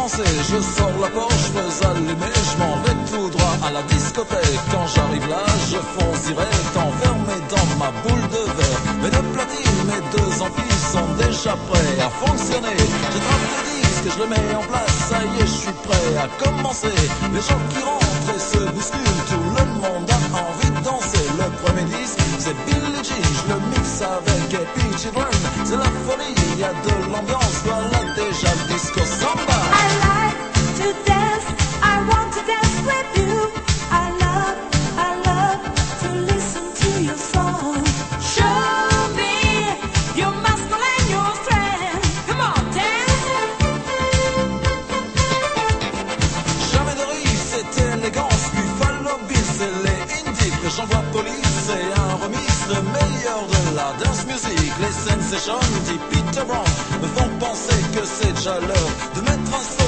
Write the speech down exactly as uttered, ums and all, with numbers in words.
commencer, je sors la poche, fais allumer, je m'en vais tout droit à la discothèque. Quand j'arrive là, je fonce direct, enfermé dans ma boule de verre. Mes deux platines, mes deux amplis sont déjà prêts à fonctionner. Je trappe le disque, je le mets en place, ça y est, je suis prêt à commencer. Les gens qui rentrent et se bousculent, tout le monde a envie de danser. Le premier disque, c'est Billie Jean, je le mixe avec Happy Children. C'est la folie, il y a de l'ambiance, voilà déjà le disco samba. I like to dance, I want to dance with you. I love, I love to listen to your song. Show me your muscle and your strength. Come on, dance. Jamais de riff, c'est élégance, Buffalo Bill, c'est les indies que j'envoie police, c'est un remix, le meilleur de la dance music. Les sensations, dit Peter Brown, me font penser que c'est déjà l'heure de mettre un son